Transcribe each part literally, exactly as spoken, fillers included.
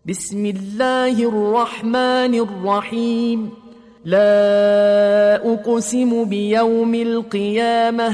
بسم الله الرحمن الرحيم. لا أقسم بيوم القيامة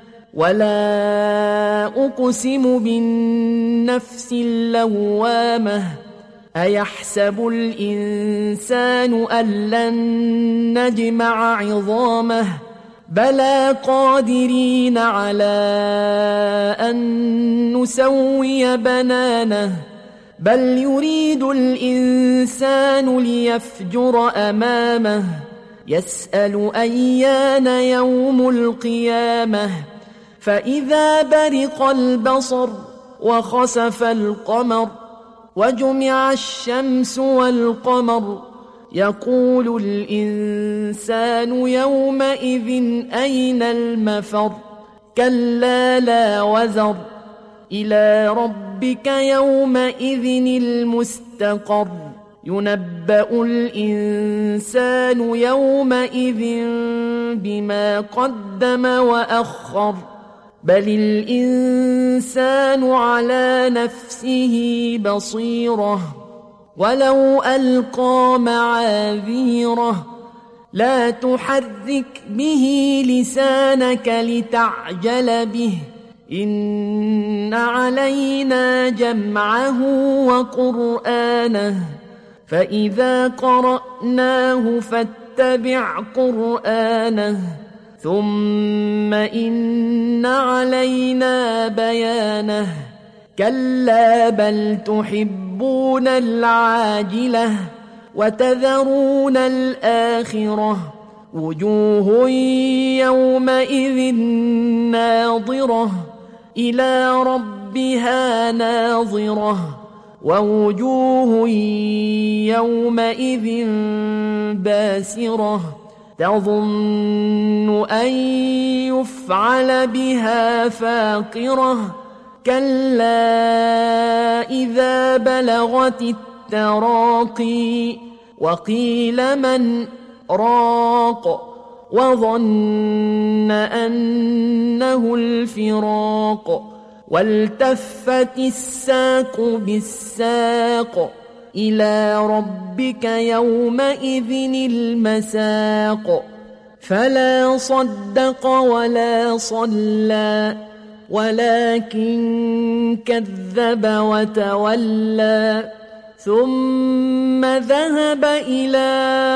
ولا أقسم بالنفس اللوامة. أيحسب الإنسان أن لن نجمع عظامه بلى قادرين على أن نسوي بنانه بل يريد الإنسان ليفجر أمامه يسأل أيان يوم القيامة فإذا برق البصر وخسف القمر وجمع الشمس والقمر يقول الإنسان يومئذ أين المفر كلا لا وزر إلى ربك يومئذ المستقر ينبأ الإنسان يومئذ بما قدم وأخر بل الإنسان على نفسه بصيرة ولو ألقى معاذيره لا تحرك به لسانك لتعجل به إن علينا جمعه وقرآنه فإذا قرأناه فاتبع قرآنه ثم إن علينا بيانه كلا بل تحبون العاجلة وتذرون الآخرة وجوه يومئذ ناظرة إلى ربها ناظرة ووجوه يومئذ باسرة تظن أن يفعل بها فاقرة كلا إذا بلغت التراقي وقيل من راق وظن أنه الفراق والتفت الساق بالساق إلى ربك يومئذ المساق فلا صدق ولا صلى ولكن كذب وتولى ثم ذهب إلى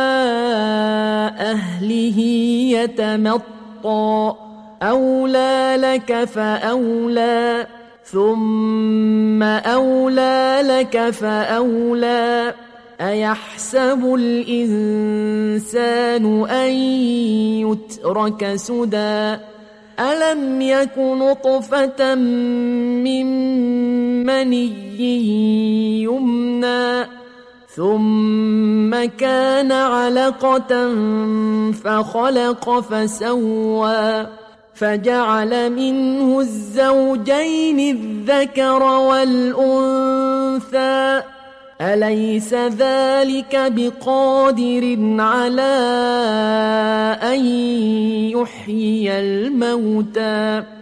أهله يتمطى أولى لك فأولى ثم أولى لك فأولى أيحسب الإنسان أن يترك سدى ألم يك نطفة من مني يمنى ثم كان علقة فخلق فسوى فجعل منه الزوجين الذكر والأنثى أليس ذلك بقادر على أن يحيي الموتى